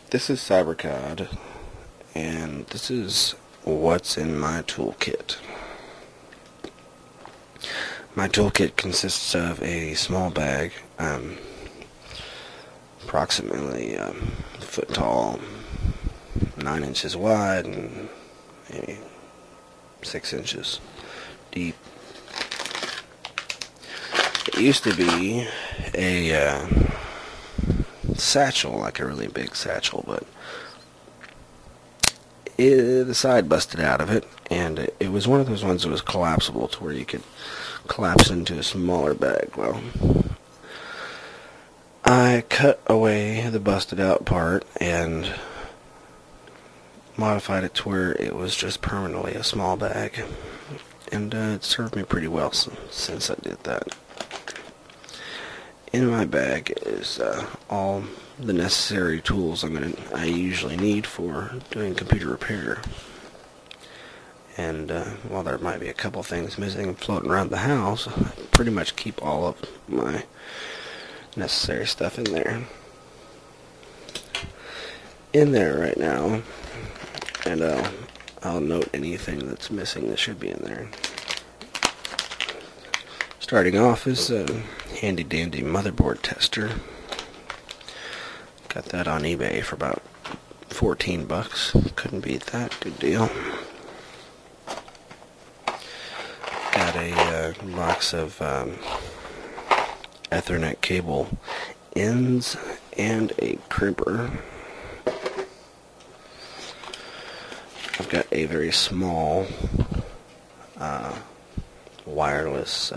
This is CyberCod, and this is what's in my toolkit. My toolkit consists of a small bag, approximately a foot tall, 9 inches wide, and maybe 6 inches deep. It used to be a satchel, like a really big satchel, but the side busted out of it, and it was one of those ones that was collapsible to where you could collapse into a smaller bag. Well, I cut away the busted out part and modified it to where it was just permanently a small bag, and it served me pretty well since I did that. In my bag is all the necessary tools I usually need for doing computer repair. And while there might be a couple things missing and floating around the house, I pretty much keep all of my necessary stuff in there. In there right now, and I'll note anything that's missing that should be in there. Starting off is a handy dandy motherboard tester. Got that on eBay for about $14. Couldn't beat that. Good deal. Got a box of Ethernet cable ends and a crimper. I've got a very small wireless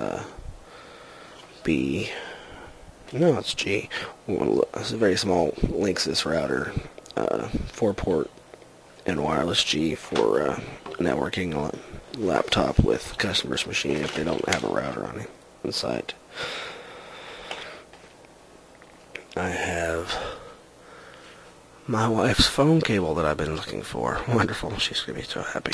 B. No, it's G. It's a very small Linksys router, 4-port and wireless G for networking a laptop with customer's machine if they don't have a router on site. I have my wife's phone cable that I've been looking for. Wonderful. She's going to be so happy.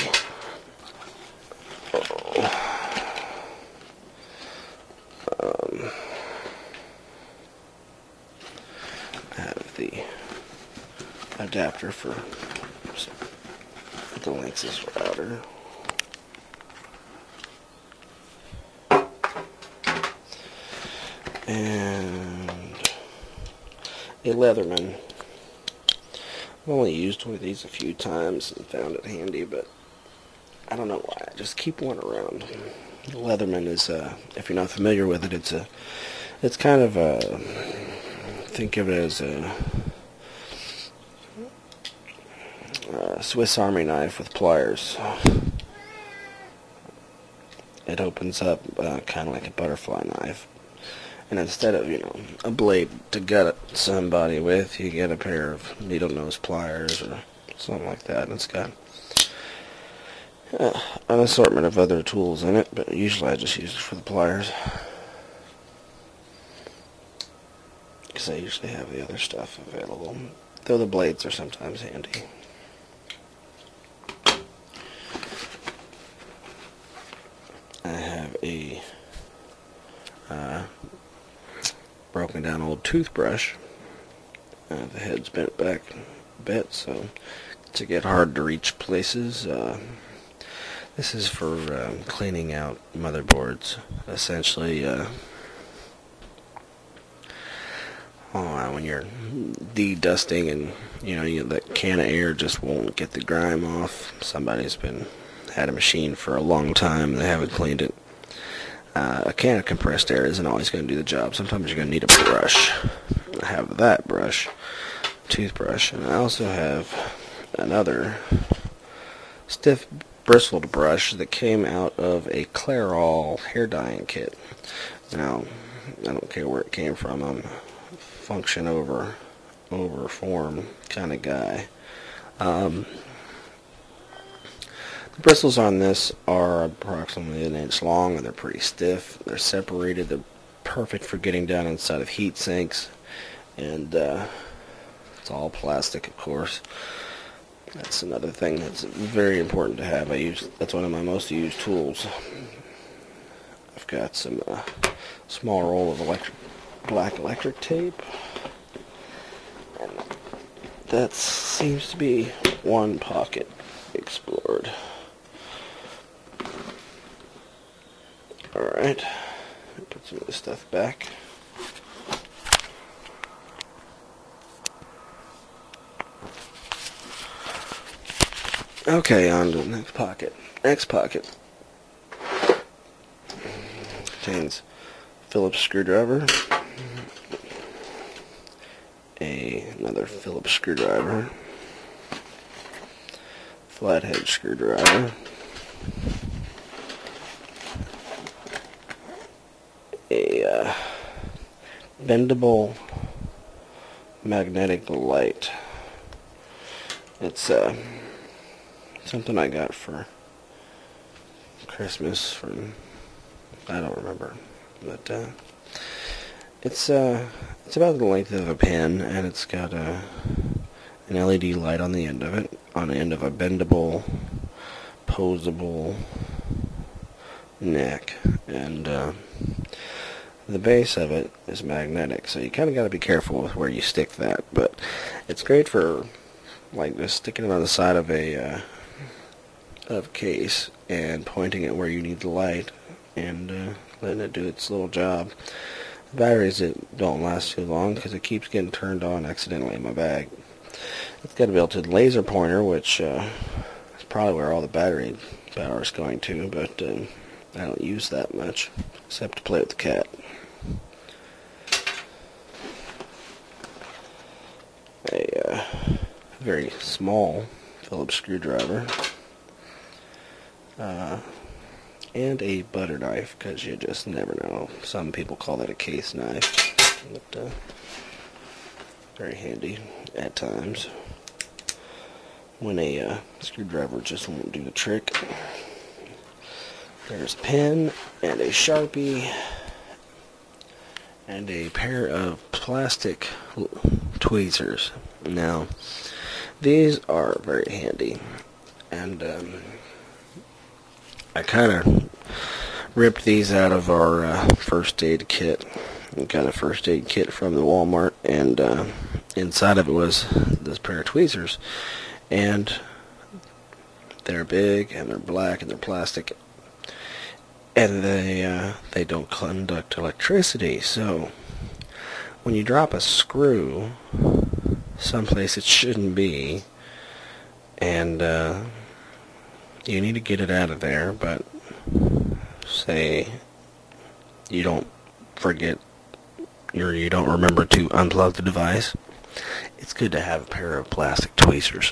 I have the adapter for the Linksys router. And a Leatherman. I've only used one of these a few times and found it handy, but I don't know why. I just keep one around. The Leatherman is, if you're not familiar with it, it's kind of a, think of it as a Swiss Army knife with pliers. It opens up kind of like a butterfly knife. And instead of, a blade to gut somebody with, you get a pair of needle nose pliers or something like that. And it's got an assortment of other tools in it, but usually I just use it for the pliers, because I usually have the other stuff available, though the blades are sometimes handy. I have a broken down old toothbrush. The head's bent back a bit, so to get hard to reach places. This is for cleaning out motherboards. Essentially, when you're de-dusting and that can of air just won't get the grime off. Somebody's had a machine for a long time and they haven't cleaned it. A can of compressed air isn't always going to do the job. Sometimes you're going to need a brush. I have that brush, toothbrush, and I also have another stiff bristled brush that came out of a Clairol hair dyeing kit. Now, I don't care where it came from. I'm a function over form kind of guy. The bristles on this are approximately 1 inch long, and they're pretty stiff. They're separated. They're perfect for getting down inside of heat sinks, and it's all plastic, of course. That's another thing that's very important to have. That's one of my most used tools. I've got some small roll of black electric tape, and that seems to be one pocket explored. Alright, put some of this stuff back. Okay, on to the next pocket. Next pocket contains Phillips screwdriver, another Phillips screwdriver, flathead screwdriver, a bendable magnetic light. It's something I got for Christmas from, I don't remember, but it's about the length of a pen, and it's got an LED light on the end of it, on the end of a bendable, posable neck, and the base of it is magnetic, so you kind of got to be careful with where you stick that, but it's great for like just sticking it on the side of a case and pointing it where you need the light and letting it do its little job. The batteries don't last too long because it keeps getting turned on accidentally in my bag. It's got a built-in laser pointer, which is probably where all the battery power is going to, but I don't use that much except to play with the cat. A very small Phillips screwdriver. And a butter knife, because you just never know. Some people call that a case knife, but very handy at times when a screwdriver just won't do the trick. There's a pen and a Sharpie and a pair of plastic tweezers. Now, these are very handy, and I kind of ripped these out of our first aid kit. We got a first aid kit from the Walmart, and inside of it was this pair of tweezers, and they're big and they're black and they're plastic, and they don't conduct electricity. So when you drop a screw someplace it shouldn't be, and you need to get it out of there, but say you don't forget or you don't remember to unplug the device, it's good to have a pair of plastic tweezers.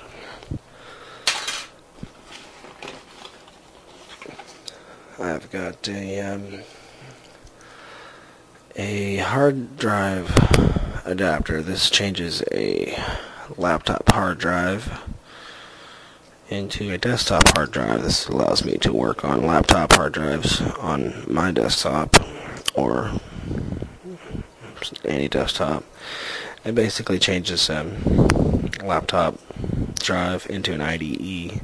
I've got a hard drive adapter. This changes a laptop hard drive into a desktop hard drive. This allows me to work on laptop hard drives on my desktop or any desktop. It basically changes laptop drive into an IDE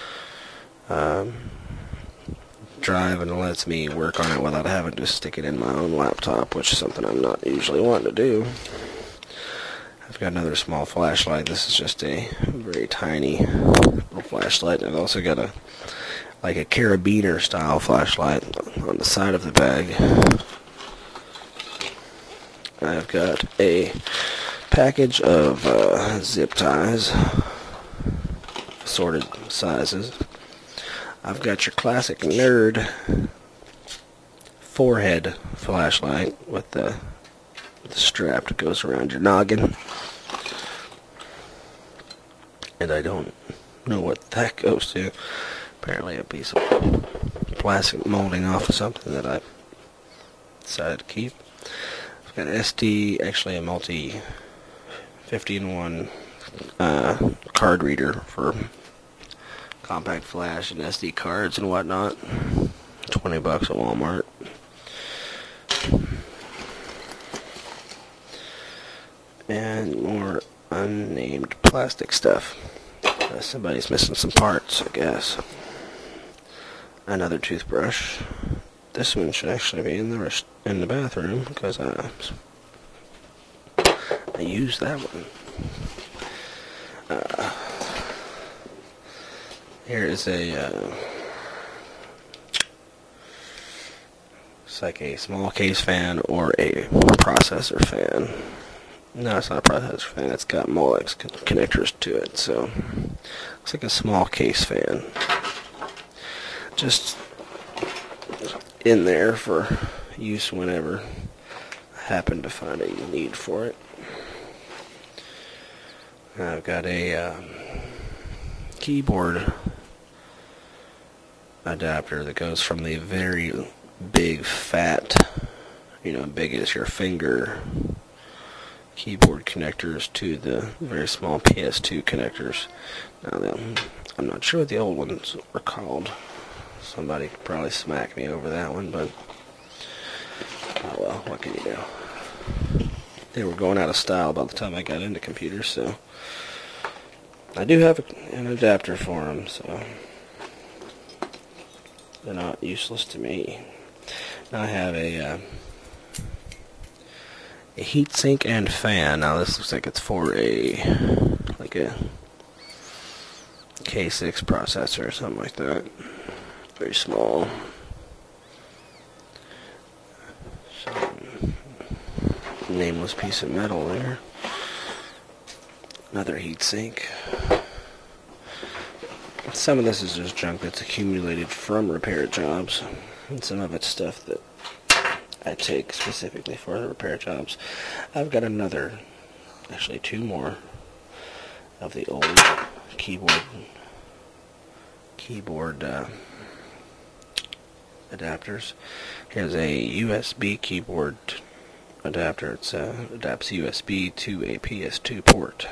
drive, and it lets me work on it without having to stick it in my own laptop, which is something I'm not usually wanting to do. I've got another small flashlight. This is just a very tiny little flashlight. I've also got a carabiner style flashlight on the side of the bag. I've got a package of zip ties, assorted sizes. I've got your classic nerd forehead flashlight with the strap that goes around your noggin. And I don't know what that goes to. Apparently a piece of plastic molding off of something that I decided to keep. I've got an SD, actually a multi 50-in-1 card reader for compact flash and SD cards and whatnot. $20 at Walmart. And more unnamed plastic stuff. Somebody's missing some parts, I guess. Another toothbrush. This one should actually be in the bathroom because I used that one. Here is it's like a small case fan or a processor fan. No, it's not a processor fan. It's got Molex connectors to it, so it's like a small case fan. Just in there for use whenever I happen to find a need for it. I've got a keyboard adapter that goes from the very big, fat, big as your finger keyboard connectors to the very small PS2 connectors. Now, I'm not sure what the old ones were called. Somebody could probably smack me over that one, but oh well, what can you do? They were going out of style by the time I got into computers, so I do have an adapter for them, so they're not useless to me. Now I have a heatsink and fan. Now this looks like it's for a K6 processor or something like that. Very small. Some nameless piece of metal there. Another heatsink. Some of this is just junk that's accumulated from repair jobs, and some of it's stuff that I take specifically for the repair jobs. I've got actually two more of the old keyboard adapters. Here's a USB keyboard adapter. It adapts USB to a PS2 port.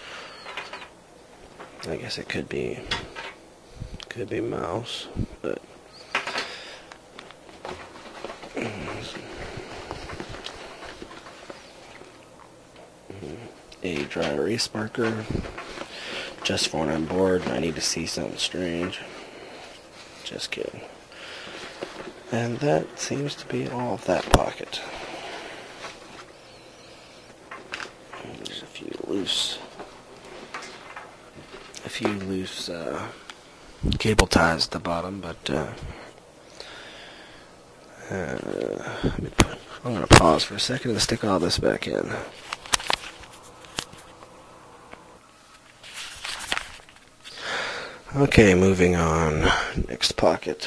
I guess it could be mouse, but a dry erase marker, just for when I'm bored and I need to see something strange. Just kidding. And that seems to be all of that pocket. There's a few loose cable ties at the bottom, but I'm going to pause for a second and stick all this back in. Okay, moving on. Next pocket.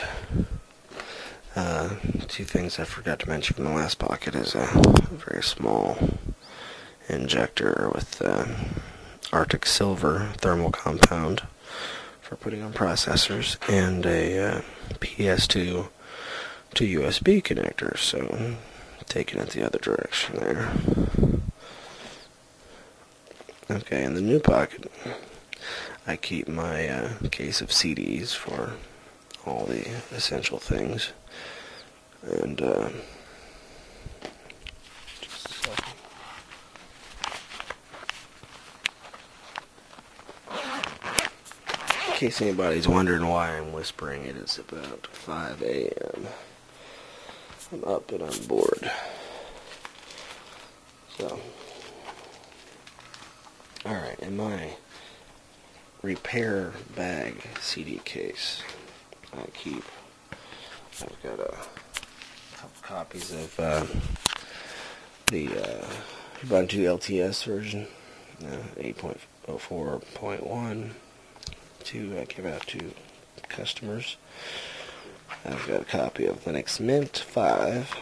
Two things I forgot to mention from the last pocket is a very small injector with Arctic Silver thermal compound for putting on processors, and a PS2 to USB connector, so taking it the other direction there. Okay, in the new pocket, I keep my case of CDs for all the essential things, and just a second. In case anybody's wondering why I'm whispering, it is about 5 a.m. I'm up and I'm bored. So, alright, in my repair bag CD case, I've got a couple copies of the Ubuntu LTS version, 8.04.1. to give out to customers. I've got a copy of Linux Mint 5,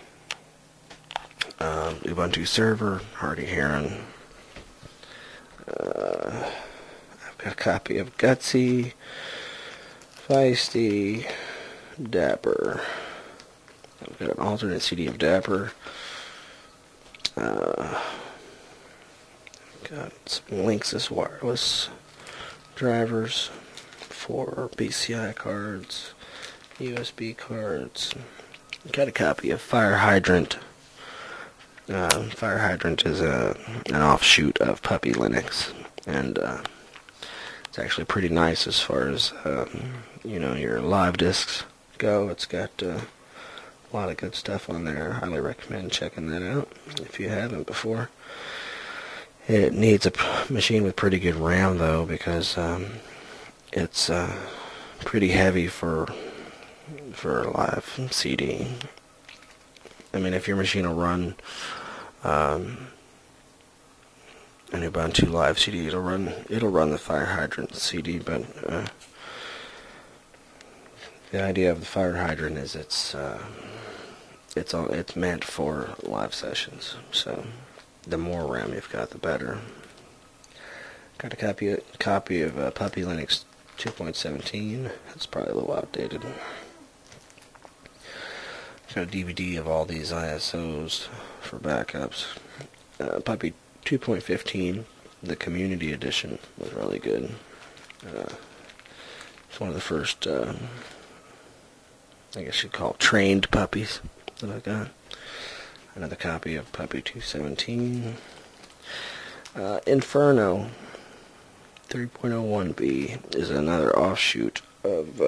Ubuntu Server, Hardy Heron. I've got a copy of Gutsy, Feisty, Dapper. I've got an alternate CD of Dapper. Got some Linksys wireless drivers for PCI cards, USB cards. Got a copy of Fire Hydrant. Fire Hydrant is an offshoot of Puppy Linux, and it's actually pretty nice as far as your live discs go. It's got a lot of good stuff on there. I highly recommend checking that out if you haven't before. It needs a machine with pretty good RAM though, because it's pretty heavy for a live CD. I mean, if your machine will run an Ubuntu live CD, it'll run the Fire Hydrant CD, but the idea of the Fire Hydrant is it's meant for live sessions. So the more RAM you've got, the better. Got a copy of Puppy Linux 2.17. It's probably a little outdated. Got a DVD of all these ISOs for backups. Puppy 2.15, the Community Edition, was really good. It's one of the first, I guess you'd call it trained puppies that I got. Another copy of Puppy 2.17. Inferno 3.01b is another offshoot of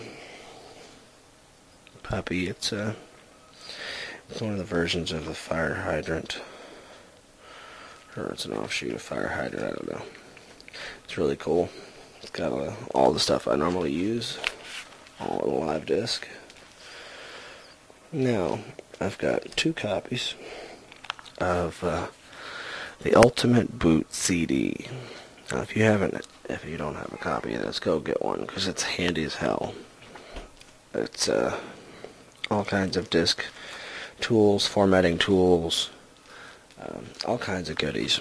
Puppy. It's one of the versions of the Fire Hydrant, or it's an offshoot of Fire Hydrant, I don't know. It's really cool. It's got all the stuff I normally use, all on a live disc. Now, I've got 2 copies of the Ultimate Boot CD. Now, if you don't have a copy of this, go get one, because it's handy as hell. It's all kinds of disc tools, formatting tools, all kinds of goodies.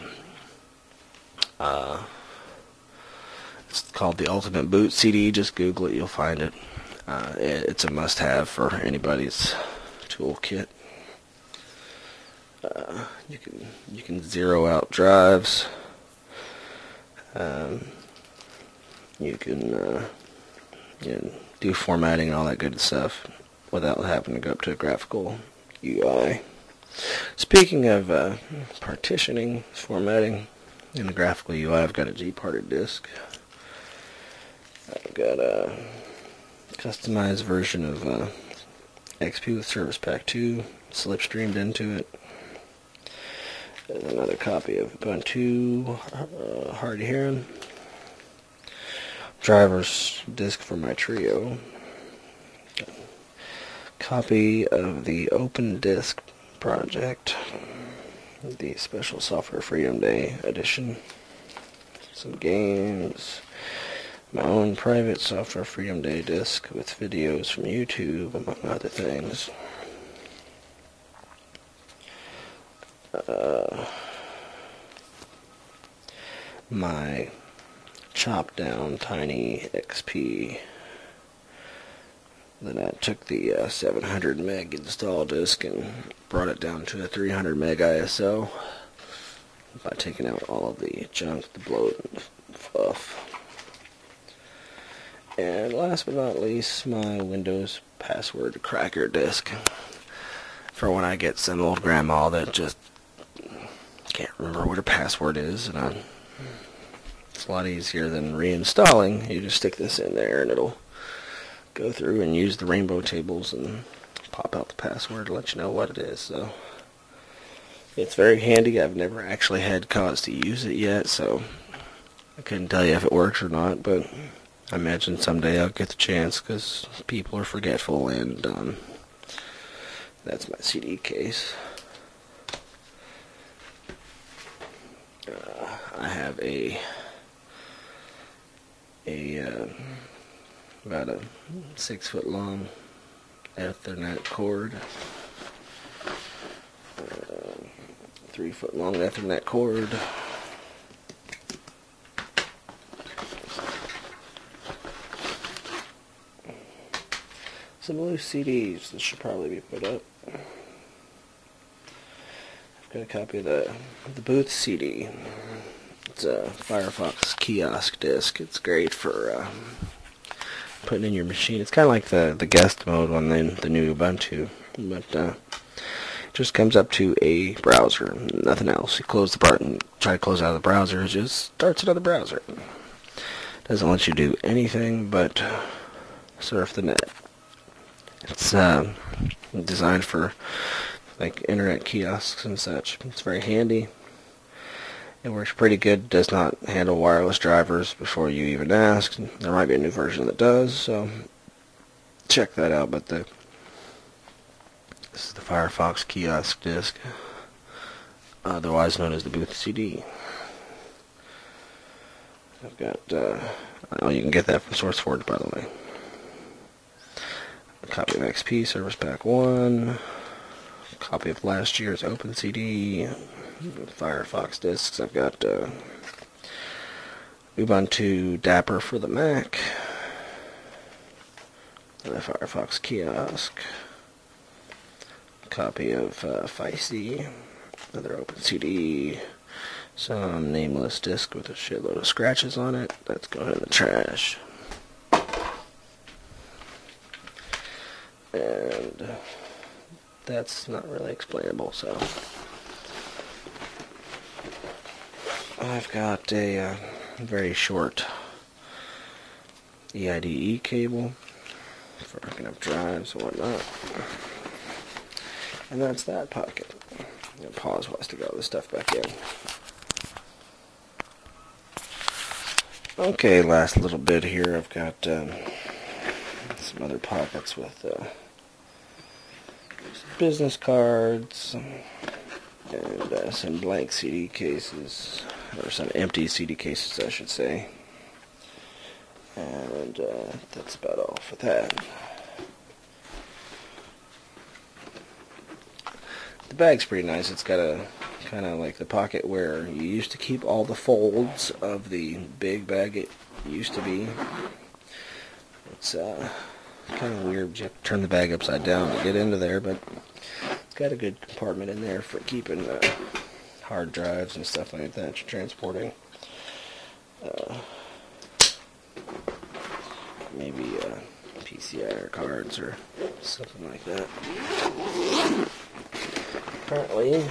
It's called the Ultimate Boot CD. Just Google it, you'll find it. It's a must-have for anybody's toolkit. You can zero out drives. You can do formatting and all that good stuff without having to go up to a graphical UI. Speaking of partitioning, formatting in the graphical UI, I've got a G-parted disk. I've got a customized version of XP with Service Pack 2 slipstreamed into it. There's another copy of Ubuntu Hard Hearing. Driver's disk for my Trio. Copy of the Open Disk Project, the Special Software Freedom Day edition. Some games. My own private Software Freedom Day disc with videos from YouTube, among other things. My chopped down tiny XP. Then I took the 700 meg install disk and brought it down to a 300 meg ISO by taking out all of the junk, the bloat, and the fluff. And last but not least, my Windows password cracker disk for when I get some old grandma that just can't remember what her password is, and it's a lot easier than reinstalling. You just stick this in there and it'll go through and use the rainbow tables and pop out the password to let you know what it is. So it's very handy. I've never actually had cause to use it yet, so I couldn't tell you if it works or not, but I imagine someday I'll get the chance, because people are forgetful, and that's my CD case. I have about a 6 foot long Ethernet cord, 3 foot long Ethernet cord, some loose CDs that should probably be put up. I've got a copy of the Booth CD. It's a Firefox kiosk disk. It's great for putting in your machine. It's kind of like the guest mode on the new Ubuntu, but it just comes up to a browser, nothing else. You close the button, try to close out of the browser, it just starts another browser. Doesn't let you do anything but surf the net. It's designed for like internet kiosks and such. It's very handy. It works pretty good. Does not handle wireless drivers before you even ask. There might be a new version that does, so check that out. But this is the Firefox kiosk disc, otherwise known as the Booth CD. I've got, oh, you can get that from SourceForge, by the way. A copy of XP Service Pack 1, a copy of last year's OpenCD, Firefox discs. I've got Ubuntu Dapper for the Mac, the Firefox kiosk, a copy of Ficey, another OpenCD, some nameless disc with a shitload of scratches on it. That's going in the trash. And that's not really explainable, so I've got a very short EIDE cable for hooking up drives and whatnot. And that's that pocket. I'm going to pause while I stick all this stuff back in. Okay, last little bit here. I've got some other pockets with some business cards and some blank CD cases, or some empty CD cases, I should say. And that's about all for that. The bag's pretty nice. It's got a kind of like the pocket where you used to keep all the folds of the big bag it used to be. It's kind of weird. You have to turn the bag upside down to get into there, but it's got a good compartment in there for keeping hard drives and stuff like that you're transporting. Maybe PCI cards or something like that. Apparently,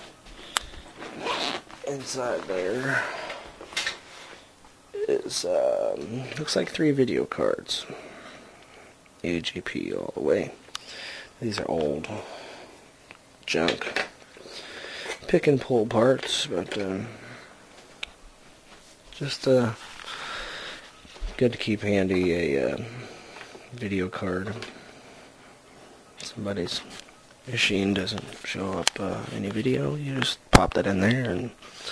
inside there is, looks like 3 video cards. AGP all the way. These are old junk. Pick and pull parts, but just good to keep handy a video card. Somebody's machine doesn't show up any video, you just pop that in there and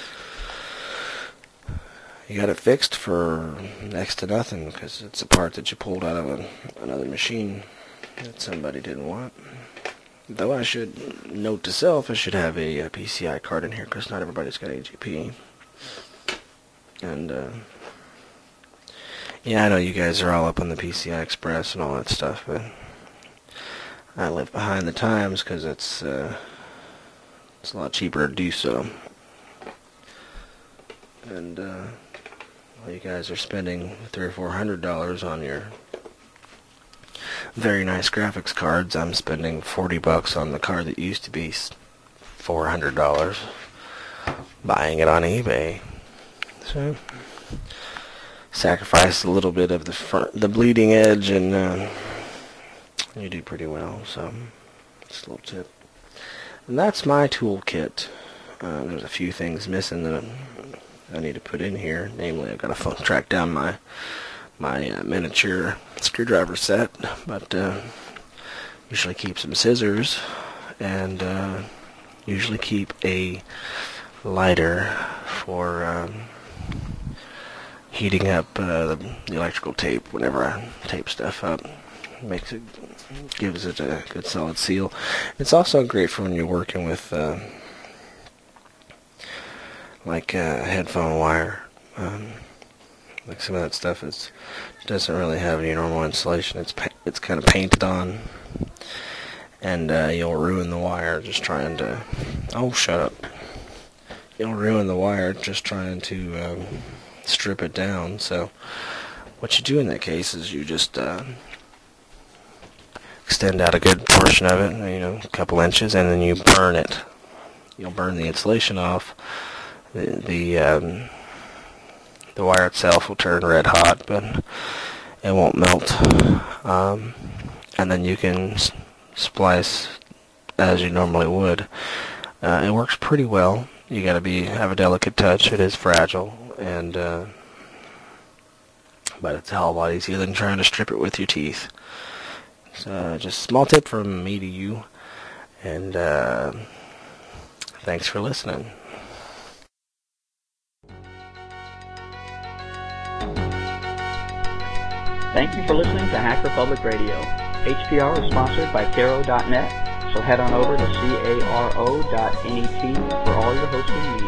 you got it fixed for next to nothing, because it's a part that you pulled out of another machine that somebody didn't want. Though I should note to self, I should have a PCI card in here, because not everybody's got AGP. And yeah, I know you guys are all up on the PCI Express and all that stuff, but I live behind the times because it's a lot cheaper to do so. And while you guys are spending $300 or $400 on your very nice graphics cards, I'm spending $40 on the card that used to be $400, buying it on eBay. So sacrifice a little bit of the bleeding edge, and you do pretty well. So just a little tip. And that's my toolkit. There's a few things missing that I need to put in here. Namely, I've got to track down my miniature screwdriver set, but usually keep some scissors, and usually keep a lighter for heating up the electrical tape whenever I tape stuff up. Gives it a good solid seal. It's also great for when you're working with like a headphone wire. Like some of that stuff doesn't really have any normal insulation. It's kind of painted on, and you'll ruin the wire just trying to. Oh, shut up! You'll ruin the wire just trying to strip it down. So what you do in that case is you just extend out a good portion of it, a couple inches, and then you burn it. You'll burn the insulation off. The wire itself will turn red hot, but it won't melt. And then you can splice as you normally would. It works pretty well. you got to have a delicate touch. It is fragile, and but it's a hell of a lot easier than trying to strip it with your teeth. So just a small tip from me to you, and thanks for listening. Thank you for listening to Hacker Public Radio. HPR is sponsored by Caro.net, so head on over to caro.net for all your hosting needs.